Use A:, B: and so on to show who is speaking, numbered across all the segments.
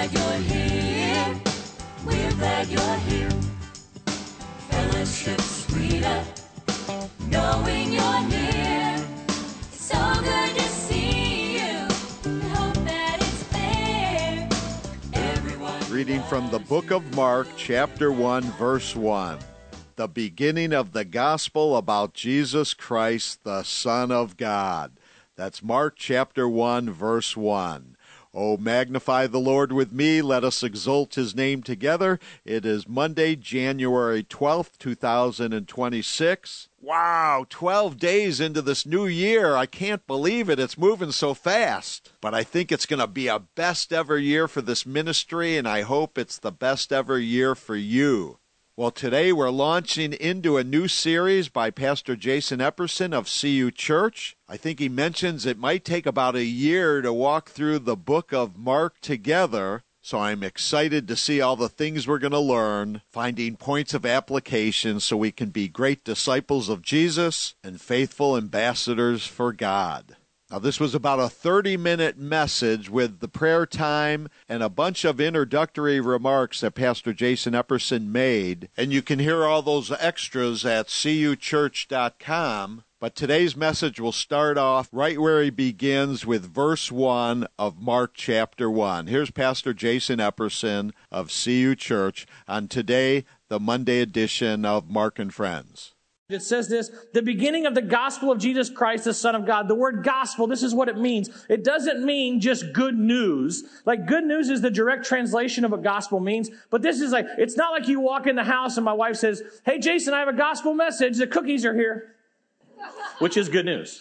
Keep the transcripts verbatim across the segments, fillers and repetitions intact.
A: glad you're here. We're glad you're here. Fellowship sweeter, knowing you're near. It's so good to see you. We hope that it's there. Everyone.
B: Reading from the book of Mark, chapter one, verse one. The beginning of the gospel about Jesus Christ, the Son of God. That's Mark chapter one, verse one. Oh, magnify the Lord with me. Let us exalt his name together. It is Monday, January twelfth, two thousand twenty-six. Wow, twelve days into this new year. I can't believe it. It's moving so fast. But I think it's going to be a best ever year for this ministry, and I hope it's the best ever year for you. Well, today we're launching into a new series by Pastor Jason Epperson of C U Church. I think he mentions it might take about a year to walk through the book of Mark together, so I'm excited to see all the things we're going to learn, finding points of application so we can be great disciples of Jesus and faithful ambassadors for God. Now, this was about a thirty-minute message with the prayer time and a bunch of introductory remarks that Pastor Jason Epperson made. And you can hear all those extras at c u church dot com. But today's message will start off right where he begins with verse one of Mark chapter one. Here's Pastor Jason Epperson of C U Church on today, the Monday edition of Mark and Friends.
C: It says this, the beginning of the gospel of Jesus Christ, the Son of God. The word gospel, this is what it means. It doesn't mean just good news. Like good news is the direct translation of what gospel means. But this is like, it's not like you walk in the house and my wife says, hey, Jason, I have a gospel message. The cookies are here. Which is good news.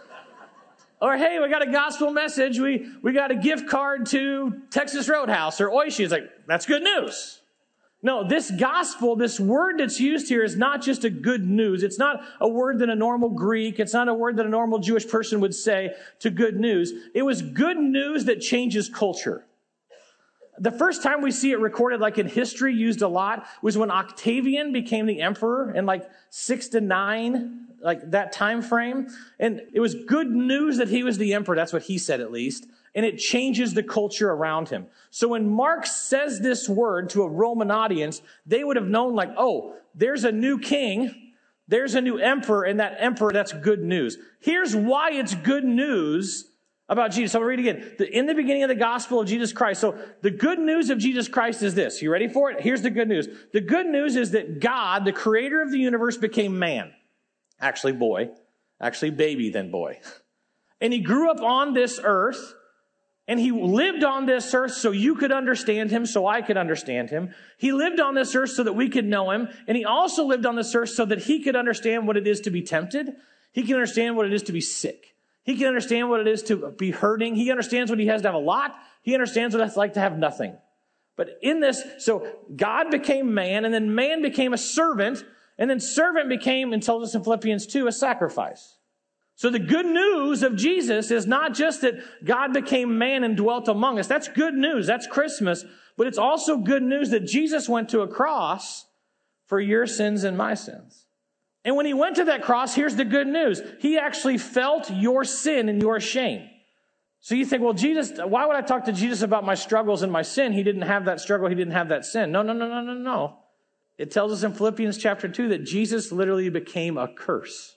C: Or, hey, we got a gospel message. We, we got a gift card to Texas Roadhouse or Oishi. It's like, that's good news. No, this gospel, this word that's used here is not just a good news. It's not a word that a normal Greek, it's not a word that a normal Jewish person would say to good news. It was good news that changes culture. The first time we see it recorded, like in history, used a lot, was when Octavian became the emperor in like six to nine, like that time frame. And it was good news that he was the emperor. That's what he said, at least. And it changes the culture around him. So when Mark says this word to a Roman audience, they would have known like, oh, there's a new king, there's a new emperor, and that emperor, that's good news. Here's why it's good news about Jesus. So I'll read it again. The, in the beginning of the gospel of Jesus Christ. So the good news of Jesus Christ is this. You ready for it? Here's the good news. The good news is that God, the creator of the universe, became man. Actually boy. Actually baby, then boy. And he grew up on this earth. And he lived on this earth so you could understand him, so I could understand him. He lived on this earth so that we could know him. And he also lived on this earth so that he could understand what it is to be tempted. He can understand what it is to be sick. He can understand what it is to be hurting. He understands what he has to have a lot. He understands what it's like to have nothing. But in this, so God became man, and then man became a servant, and then servant became, it tells us in Philippians two, a sacrifice. So the good news of Jesus is not just that God became man and dwelt among us. That's good news. That's Christmas. But it's also good news that Jesus went to a cross for your sins and my sins. And when he went to that cross, here's the good news. He actually felt your sin and your shame. So you think, well, Jesus, why would I talk to Jesus about my struggles and my sin? He didn't have that struggle. He didn't have that sin. No, no, no, no, no, no. It tells us in Philippians chapter two that Jesus literally became a curse.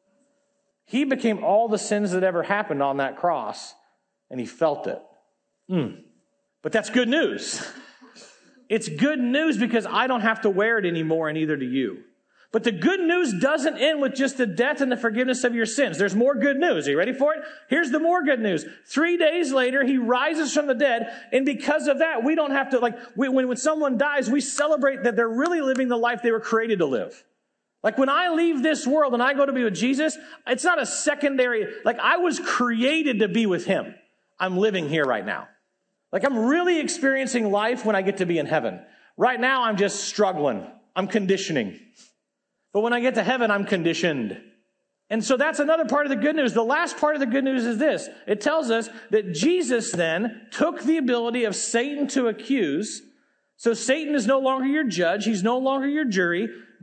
C: He became all the sins that ever happened on that cross, and he felt it. Mm. But that's good news. It's good news because I don't have to wear it anymore, and neither do you. But the good news doesn't end with just the death and the forgiveness of your sins. There's more good news. Are you ready for it? Here's the more good news. Three days later, he rises from the dead, and because of that, we don't have to, like, we, when, when someone dies, we celebrate that they're really living the life they were created to live. Like when I leave this world and I go to be with Jesus, it's not a secondary, like I was created to be with him. I'm living here right now. Like I'm really experiencing life when I get to be in heaven. Right now I'm just struggling. I'm conditioning. But when I get to heaven, I'm conditioned. And so that's another part of the good news. The last part of the good news is this. It tells us that Jesus then took the ability of Satan to accuse. So Satan is no longer your judge. He's no longer your jury.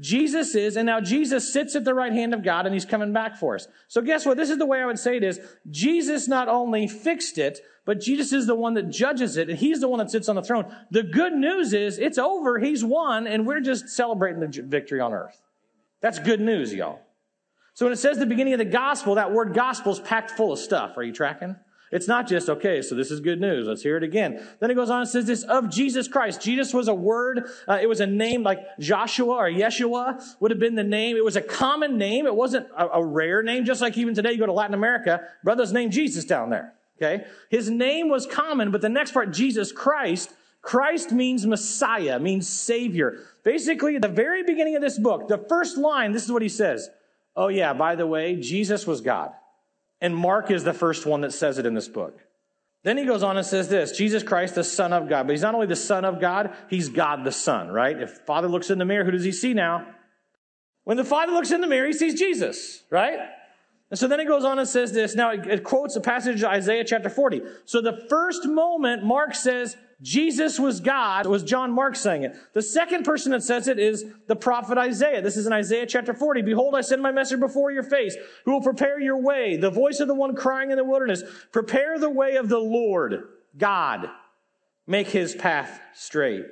C: Jesus is, and now Jesus sits at the right hand of God and he's coming back for us. So guess what? This is the way I would say it is, Jesus not only fixed it, but Jesus is the one that judges it, and he's the one that sits on the throne. The good news is, it's over, he's won, and we're just celebrating the victory on earth. That's good news, y'all. So when it says the beginning of the gospel, that word gospel is packed full of stuff. Are you tracking? It's not just, okay, so this is good news. Let's hear it again. Then it goes on and says this, of Jesus Christ. Jesus was a word. Uh, it was a name like Joshua or Yeshua would have been the name. It was a common name. It wasn't a, a rare name. Just like even today, you go to Latin America, brother's named Jesus down there. Okay. His name was common, but the next part, Jesus Christ, Christ means Messiah, means Savior. Basically, at the very beginning of this book, the first line, this is what he says. Oh yeah, by the way, Jesus was God. And Mark is the first one that says it in this book. Then he goes on and says this, Jesus Christ, the Son of God. But he's not only the Son of God, he's God the Son, right? If Father looks in the mirror, who does he see now? When the Father looks in the mirror, he sees Jesus, right? And so then he goes on and says this. Now it, it quotes a passage of Isaiah chapter forty. So the first moment Mark says Jesus was God, was John Mark saying it. The second person that says it is the prophet Isaiah. This is in Isaiah chapter forty. Behold, I send my messenger before your face, who will prepare your way. The voice of the one crying in the wilderness, prepare the way of the Lord, God. Make his path straight.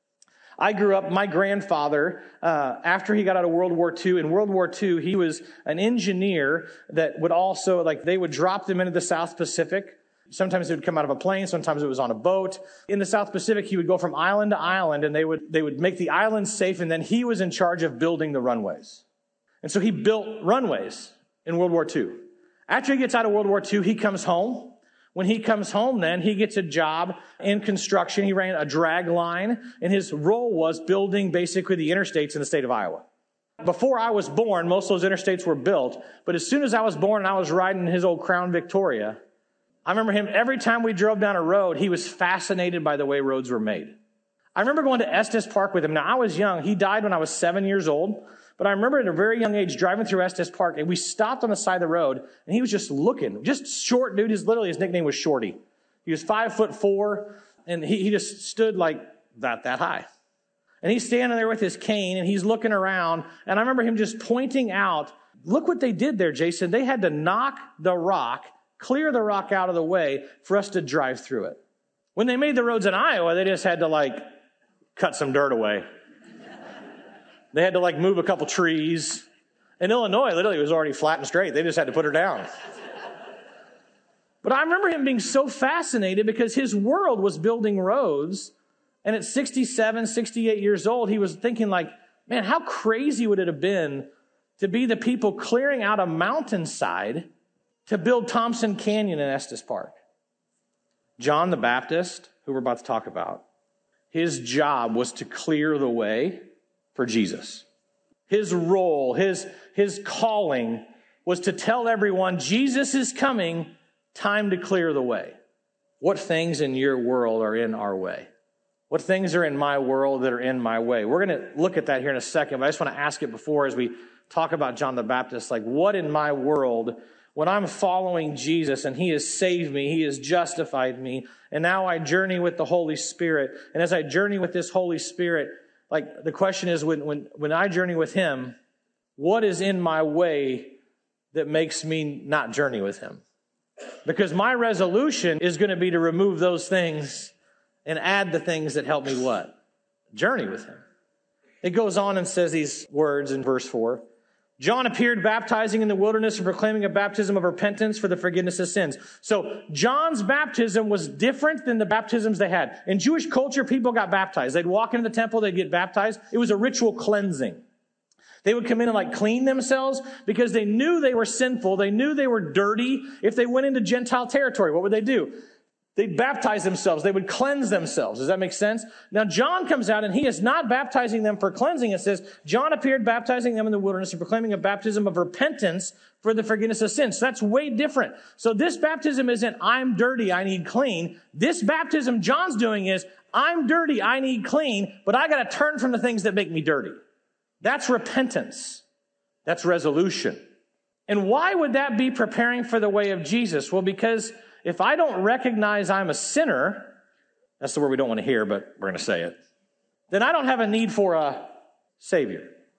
C: I grew up, my grandfather, uh, after he got out of World War Two, in World War Two, he was an engineer that would also, like, they would drop them into the South Pacific. Sometimes it would come out of a plane. Sometimes it was on a boat. In the South Pacific, he would go from island to island, and they would they would make the islands safe, and then he was in charge of building the runways. And so he built runways in World War Two. After he gets out of World War Two, he comes home. When he comes home, then, he gets a job in construction. He ran a drag line, and his role was building basically the interstates in the state of Iowa. Before I was born, most of those interstates were built, but as soon as I was born and I was riding his old Crown Victoria, I remember him, every time we drove down a road, he was fascinated by the way roads were made. I remember going to Estes Park with him. Now, I was young. He died when I was seven years old. But I remember at a very young age driving through Estes Park, and we stopped on the side of the road, and he was just looking. Just short dude. His, literally, his nickname was Shorty. He was five foot four, and he, he just stood like that, that high. And he's standing there with his cane, and he's looking around. And I remember him just pointing out, look what they did there, Jason. They had to knock the rock, clear the rock out of the way for us to drive through it. When they made the roads in Iowa, they just had to, like, cut some dirt away. They had to, like, move a couple trees. In Illinois, literally, it was already flat and straight. They just had to put her down. But I remember him being so fascinated because his world was building roads. And at sixty-seven, sixty-eight years old, he was thinking, like, man, how crazy would it have been to be the people clearing out a mountainside to build Thompson Canyon in Estes Park? John the Baptist, who we're about to talk about, his job was to clear the way for Jesus. His role, his, his calling was to tell everyone, Jesus is coming, time to clear the way. What things in your world are in our way? What things are in my world that are in my way? We're going to look at that here in a second, but I just want to ask it before as we talk about John the Baptist, like, what in my world, when I'm following Jesus and he has saved me, he has justified me, and now I journey with the Holy Spirit, and as I journey with this Holy Spirit, like, the question is, when, when, when I journey with him, what is in my way that makes me not journey with him? Because my resolution is going to be to remove those things and add the things that help me what? Journey with him. It goes on and says these words in verse four. John appeared baptizing in the wilderness and proclaiming a baptism of repentance for the forgiveness of sins. So John's baptism was different than the baptisms they had. In Jewish culture, people got baptized. They'd walk into the temple, they'd get baptized. It was a ritual cleansing. They would come in and, like, clean themselves because they knew they were sinful. They knew they were dirty. If they went into Gentile territory, what would they do? They'd baptize themselves. They would cleanse themselves. Does that make sense? Now, John comes out, and he is not baptizing them for cleansing. It says, John appeared baptizing them in the wilderness and proclaiming a baptism of repentance for the forgiveness of sins. So that's way different. So this baptism isn't, I'm dirty, I need clean. This baptism John's doing is, I'm dirty, I need clean, but I got to turn from the things that make me dirty. That's repentance. That's resolution. And why would that be preparing for the way of Jesus? Well, because if I don't recognize I'm a sinner, that's the word we don't want to hear, but we're going to say it, then I don't have a need for a Savior.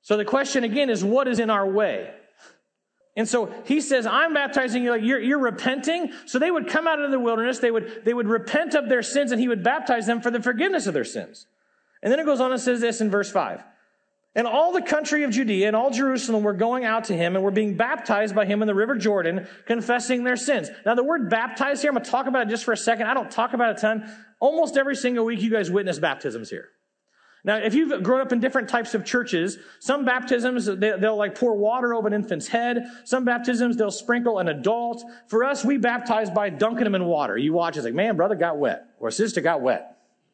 C: So the question again is, what is in our way? And so he says, I'm baptizing you, like you're, you're repenting. So they would come out into the wilderness. They would, they would repent of their sins, and he would baptize them for the forgiveness of their sins. And then it goes on and says this in verse five. And all the country of Judea and all Jerusalem were going out to him and were being baptized by him in the river Jordan, confessing their sins. Now the word baptized here, I'm going to talk about it just for a second. I don't talk about it a ton. Almost every single week you guys witness baptisms here. Now, if you've grown up in different types of churches, some baptisms, they, they'll like pour water over an infant's head. Some baptisms, they'll sprinkle an adult. For us, we baptize by dunking them in water. You watch, it's like, man, brother got wet, or sister got wet.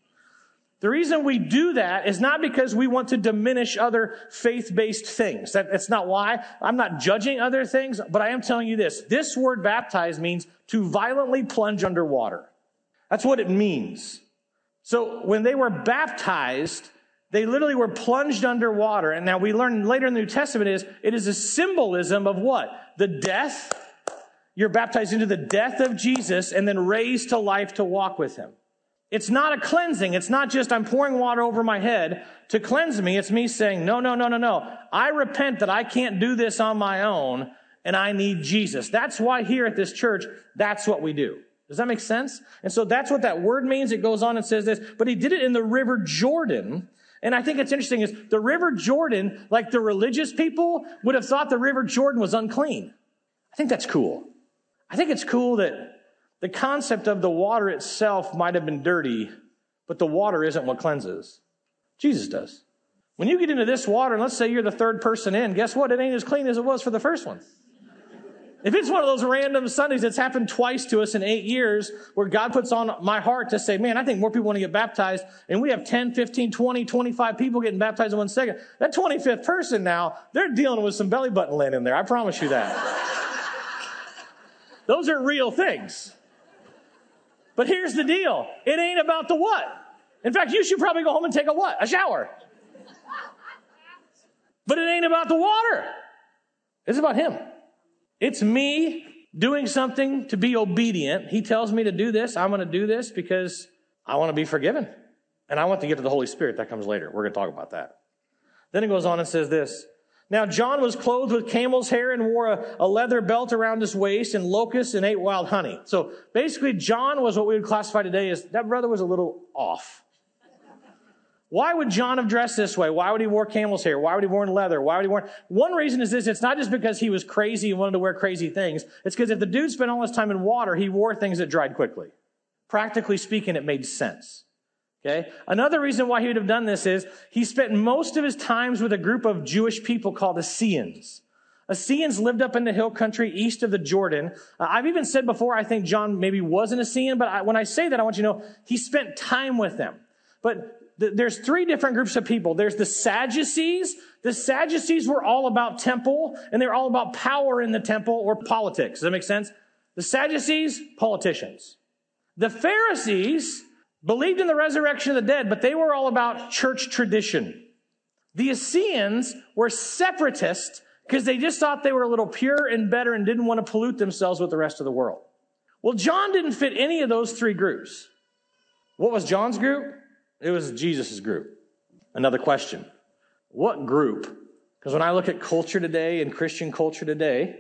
C: The reason we do that is not because we want to diminish other faith-based things. That, that's not why. I'm not judging other things, but I am telling you this. This word baptize means to violently plunge under water. That's what it means. So when they were baptized, they literally were plunged under water. And now we learn later in the New Testament is it is a symbolism of what? The death. You're baptized into the death of Jesus and then raised to life to walk with him. It's not a cleansing. It's not just I'm pouring water over my head to cleanse me. It's me saying, no, no, no, no, no. I repent that I can't do this on my own and I need Jesus. That's why here at this church, that's what we do. Does that make sense? And so that's what that word means. It goes on and says this, but he did it in the river Jordan. And I think it's interesting is the river Jordan, like the religious people would have thought the river Jordan was unclean. I think that's cool. I think it's cool that the concept of the water itself might have been dirty, but the water isn't what cleanses. Jesus does. When you get into this water, and let's say you're the third person in, guess what? It ain't as clean as it was for the first one. If it's one of those random Sundays that's happened twice to us in eight years, where God puts on my heart to say, man, I think more people want to get baptized, and we have ten, fifteen, twenty, twenty-five people getting baptized in one second, that twenty-fifth person now, they're dealing with some belly button lint in there. I promise you that. Those are real things. But here's the deal. It ain't about the what. In fact, you should probably go home and take a what? A shower. But it ain't about the water. It's about him. It's me doing something to be obedient. He tells me to do this. I'm going to do this because I want to be forgiven. And I want to get to the Holy Spirit. That comes later. We're going to talk about that. Then it goes on and says this. Now, John was clothed with camel's hair and wore a, a leather belt around his waist and locusts and ate wild honey. So basically, John was what we would classify today as that brother was a little off. Why would John have dressed this way? Why would he wear camel's hair? Why would he wear leather? Why would he wear... One reason is this. It's not just because he was crazy and wanted to wear crazy things. It's because if the dude spent all his time in water, he wore things that dried quickly. Practically speaking, it made sense. Okay. Another reason why he would have done this is he spent most of his times with a group of Jewish people called Essenes. Essenes lived up in the hill country east of the Jordan. Uh, I've even said before, I think John maybe was an Essene, but I, when I say that, I want you to know he spent time with them. But th- there's three different groups of people. There's the Sadducees. The Sadducees were all about temple, and they're all about power in the temple or politics. Does that make sense? The Sadducees, politicians. The Pharisees believed in the resurrection of the dead, but they were all about church tradition. The Essenes were separatists because they just thought they were a little pure and better and didn't want to pollute themselves with the rest of the world. Well, John didn't fit any of those three groups. What was John's group? It was Jesus' group. Another question. What group? Because when I look at culture today and Christian culture today,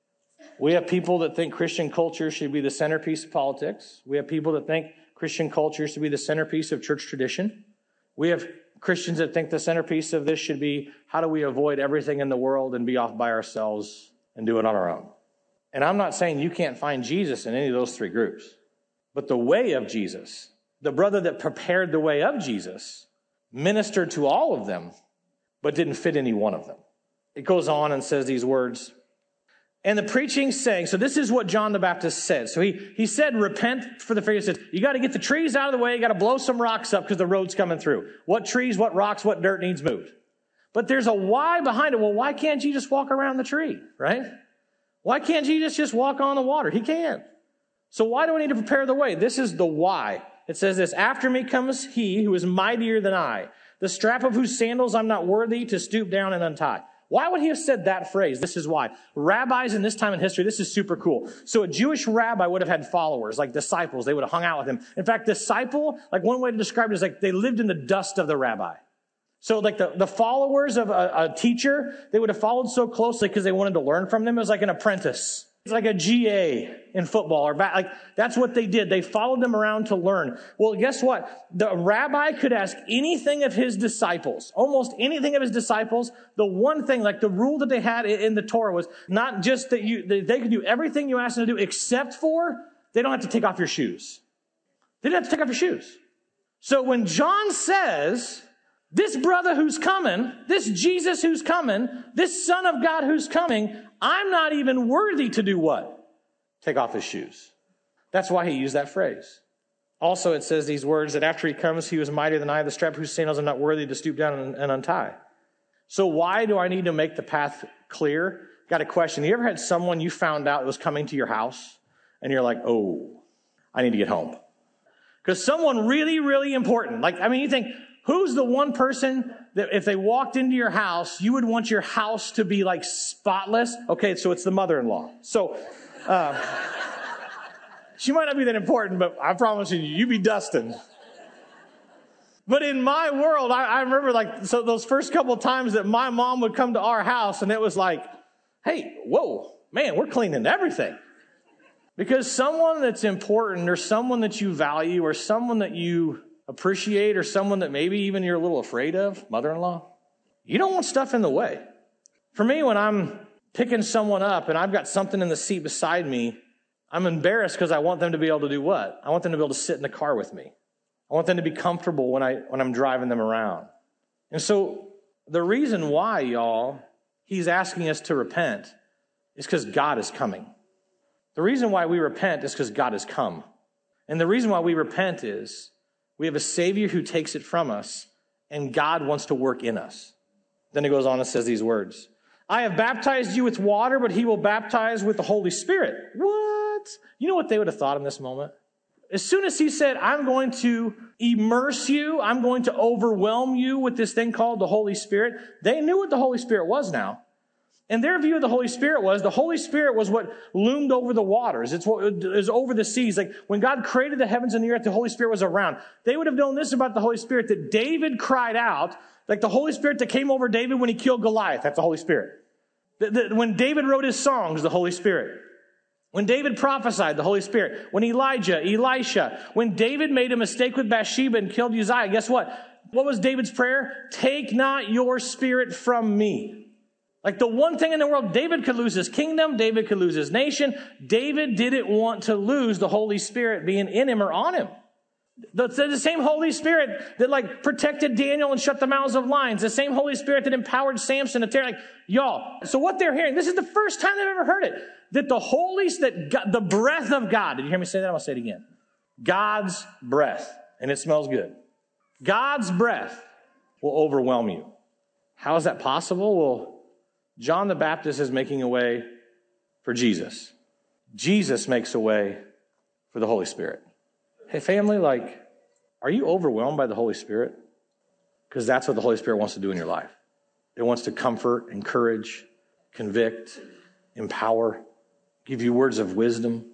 C: we have people that think Christian culture should be the centerpiece of politics. We have people that think Christian culture should be the centerpiece of church tradition. We have Christians that think the centerpiece of this should be how do we avoid everything in the world and be off by ourselves and do it on our own. And I'm not saying you can't find Jesus in any of those three groups. But the way of Jesus, the brother that prepared the way of Jesus, ministered to all of them, but didn't fit any one of them. It goes on and says these words. And the preaching saying, so this is what John the Baptist said. So he, he said, repent for the forgiveness. You got to get the trees out of the way. You got to blow some rocks up because the road's coming through. What trees, what rocks, what dirt needs moved. But there's a why behind it. Well, why can't you just walk around the tree, right? Why can't Jesus just walk on the water? He can. So why do we need to prepare the way? This is the why. It says this, after me comes he who is mightier than I, the strap of whose sandals I'm not worthy to stoop down and untie. Why would he have said that phrase? This is why. Rabbis in this time in history, this is super cool. So a Jewish rabbi would have had followers, like disciples. They would have hung out with him. In fact, disciple, like one way to describe it is like they lived in the dust of the rabbi. So like the, the followers of a, a teacher, they would have followed so closely because they wanted to learn from them. It was like an apprentice. It's like a G A in football or back, like that's what they did. They followed them around to learn. Well, guess what? The rabbi could ask anything of his disciples, almost anything of his disciples. The one thing, like the rule that they had in the Torah was not just that you, they could do everything you asked them to do except for they don't have to take off your shoes. They didn't have to take off your shoes. So when John says, this brother who's coming, this Jesus who's coming, this Son of God who's coming, I'm not even worthy to do what? Take off his shoes. That's why he used that phrase. Also, it says these words that after he comes, he was mightier than I, the strap whose sandals I'm not worthy to stoop down and, and untie. So why do I need to make the path clear? Got a question. You ever had someone you found out was coming to your house and you're like, oh, I need to get home? Because someone really, really important. Like, I mean, you think, who's the one person that if they walked into your house, you would want your house to be like spotless? Okay, so it's the mother-in-law. So, uh, she might not be that important, but I promise you, you be dusting. But in my world, I, I remember like, so those first couple of times that my mom would come to our house and it was like, hey, whoa, man, we're cleaning everything. Because someone that's important or someone that you value or someone that you appreciate or someone that maybe even you're a little afraid of, mother-in-law, you don't want stuff in the way. For me, when I'm picking someone up and I've got something in the seat beside me, I'm embarrassed because I want them to be able to do what? I want them to be able to sit in the car with me. I want them to be comfortable when, I, when I'm driving them around. And so the reason why, y'all, he's asking us to repent is because God is coming. The reason why we repent is because God has come. And the reason why we repent is we have a Savior who takes it from us, and God wants to work in us. Then it goes on and says these words. I have baptized you with water, but he will baptize with the Holy Spirit. What? You know what they would have thought in this moment? As soon as he said, I'm going to immerse you, I'm going to overwhelm you with this thing called the Holy Spirit, they knew what the Holy Spirit was now. And their view of the Holy Spirit was, the Holy Spirit was what loomed over the waters. It's what is over the seas. Like when God created the heavens and the earth, the Holy Spirit was around. They would have known this about the Holy Spirit, that David cried out, like the Holy Spirit that came over David when he killed Goliath. That's the Holy Spirit. The, the, when David wrote his songs, the Holy Spirit. When David prophesied, the Holy Spirit. When Elijah, Elisha. When David made a mistake with Bathsheba and killed Uzziah, guess what? What was David's prayer? Take not your spirit from me. Like the one thing in the world, David could lose his kingdom, David could lose his nation. David didn't want to lose the Holy Spirit being in him or on him. The, the same Holy Spirit that like protected Daniel and shut the mouths of lions. The same Holy Spirit that empowered Samson to tear, like, y'all. So what they're hearing, this is the first time they've ever heard it. That the Holy, that God, the breath of God, did you hear me say that? I'm going to say it again. God's breath, and it smells good. God's breath will overwhelm you. How is that possible? Well, John the Baptist is making a way for Jesus. Jesus makes a way for the Holy Spirit. Hey, family, like, are you overwhelmed by the Holy Spirit? Because that's what the Holy Spirit wants to do in your life. It wants to comfort, encourage, convict, empower, give you words of wisdom.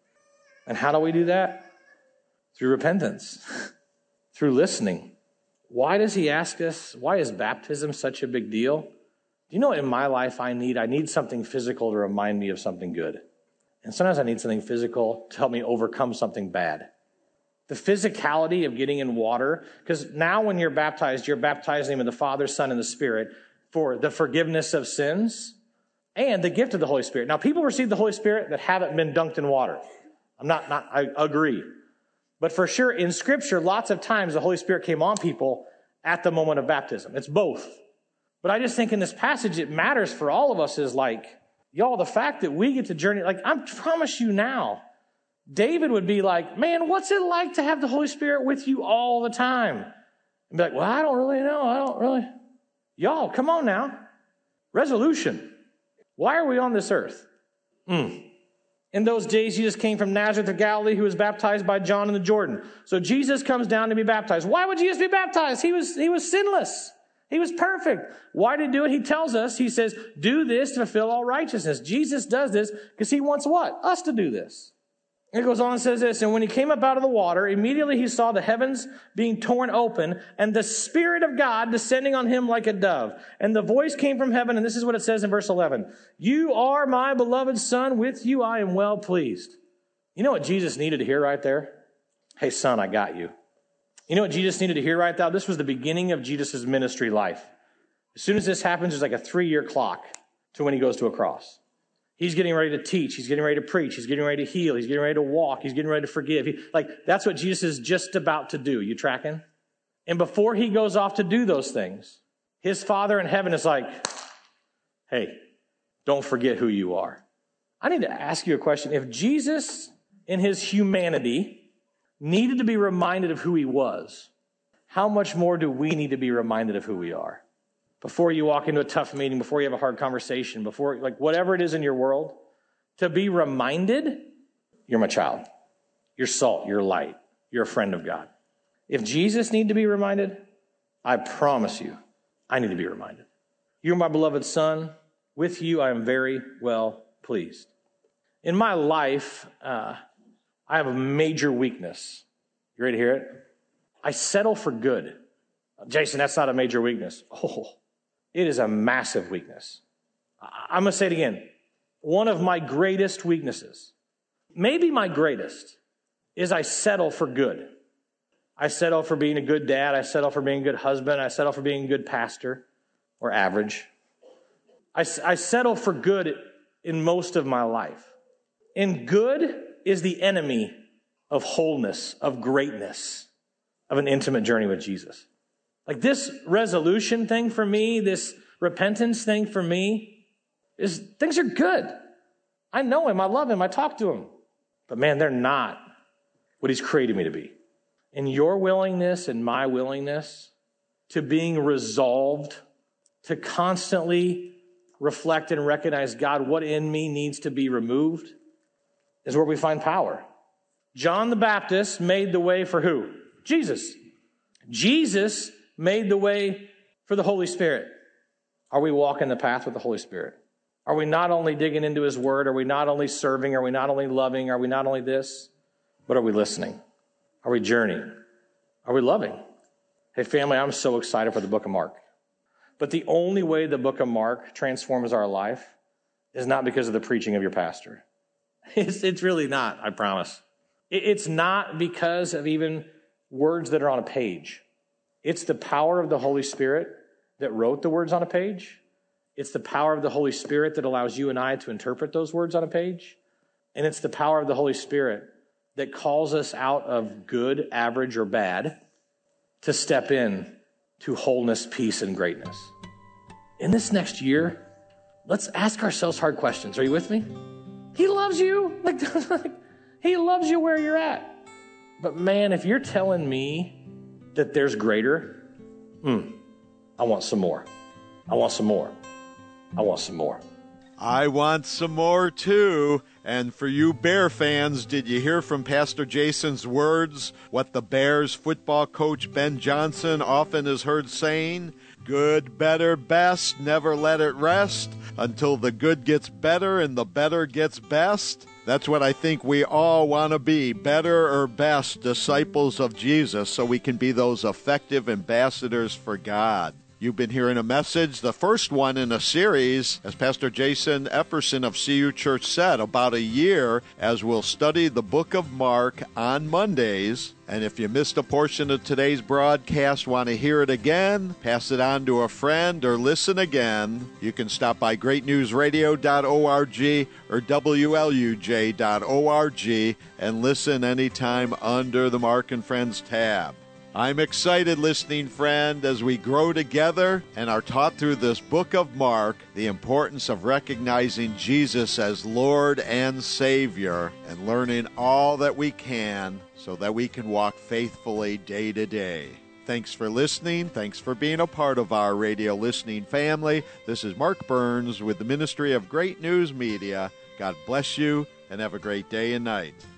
C: And how do we do that? Through repentance, through listening. Why does he ask us? Why is baptism such a big deal? Do you know what in my life I need? I need something physical to remind me of something good. And sometimes I need something physical to help me overcome something bad. The physicality of getting in water, because now when you're baptized, you're baptizing in the Father, Son, and the Spirit for the forgiveness of sins and the gift of the Holy Spirit. Now, people receive the Holy Spirit that haven't been dunked in water. I'm not, not, I agree. But for sure, in Scripture, lots of times the Holy Spirit came on people at the moment of baptism. It's both. But I just think in this passage, it matters for all of us is like, y'all, the fact that we get to journey, like, I promise you now, David would be like, man, what's it like to have the Holy Spirit with you all the time? And be like, well, I don't really know. I don't really. Y'all, come on now. Resolution. Why are we on this earth? Mm. In those days, Jesus came from Nazareth of Galilee, who was baptized by John in the Jordan. So Jesus comes down to be baptized. Why would Jesus be baptized? He was, he was sinless. He was perfect. Why did he do it? He tells us, he says, do this to fulfill all righteousness. Jesus does this because he wants what? Us to do this. It goes on and says this, and when he came up out of the water, immediately he saw the heavens being torn open and the Spirit of God descending on him like a dove. And the voice came from heaven, and this is what it says in verse eleven. You are my beloved Son, with you I am well pleased. You know what Jesus needed to hear right there? Hey, son, I got you. You know what Jesus needed to hear right now? This was the beginning of Jesus' ministry life. As soon as this happens, there's like a three-year clock to when he goes to a cross. He's getting ready to teach. He's getting ready to preach. He's getting ready to heal. He's getting ready to walk. He's getting ready to forgive. He, like, that's what Jesus is just about to do. You tracking? And before he goes off to do those things, his Father in heaven is like, hey, don't forget who you are. I need to ask you a question. If Jesus, in his humanity, needed to be reminded of who he was, how much more do we need to be reminded of who we are? Before you walk into a tough meeting, before you have a hard conversation, before, like, whatever it is in your world, to be reminded, you're my child. You're salt. You're light. You're a friend of God. If Jesus needed to be reminded, I promise you, I need to be reminded. You're my beloved Son. With you, I am very well pleased. In my life, uh, I have a major weakness. You ready to hear it? I settle for good. Jason, that's not a major weakness. Oh, it is a massive weakness. I'm going to say it again. One of my greatest weaknesses, maybe my greatest, is I settle for good. I settle for being a good dad. I settle for being a good husband. I settle for being a good pastor, or average. I, I settle for good in most of my life. And good is the enemy of wholeness, of greatness, of an intimate journey with Jesus. Like, this resolution thing for me, this repentance thing for me, is things are good. I know him. I love him. I talk to him. But man, they're not what he's created me to be. And your willingness and my willingness to being resolved to constantly reflect and recognize, God, what in me needs to be removed, is where we find power. John the Baptist made the way for who? Jesus. Jesus made the way for the Holy Spirit. Are we walking the path with the Holy Spirit? Are we not only digging into his word? Are we not only serving? Are we not only loving? Are we not only this? But are we listening? Are we journeying? Are we loving? Hey, family, I'm so excited for the book of Mark. But the only way the book of Mark transforms our life is not because of the preaching of your pastor. It's, it's really not, I promise. It, it's not because of even words that are on a page. It's the power of the Holy Spirit that wrote the words on a page. It's the power of the Holy Spirit that allows you and I to interpret those words on a page. And it's the power of the Holy Spirit that calls us out of good, average, or bad to step in to wholeness, peace, and greatness. In this next year, let's ask ourselves hard questions. Are you with me? He loves you. Like, he loves you where you're at. But man, if you're telling me that there's greater, hmm, I want some more. I want some more. I want some more.
B: I want some more too. And for you Bear fans, did you hear from Pastor Jason's words what the Bears football coach Ben Johnson often is heard saying? Good, better, best, never let it rest until the good gets better and the better gets best. That's what I think we all want to be, better or best disciples of Jesus, so we can be those effective ambassadors for God. You've been hearing a message, the first one in a series, as Pastor Jason Epperson of C U Church said, about a year, as we'll study the book of Mark on Mondays. And if you missed a portion of today's broadcast, want to hear it again, pass it on to a friend, or listen again, you can stop by great news radio dot org or W L U J dot org and listen anytime under the Mark and Friends tab. I'm excited, listening friend, as we grow together and are taught through this book of Mark the importance of recognizing Jesus as Lord and Savior and learning all that we can so that we can walk faithfully day to day. Thanks for listening. Thanks for being a part of our radio listening family. This is Mark Burns with the Ministry of Great News Media. God bless you and have a great day and night.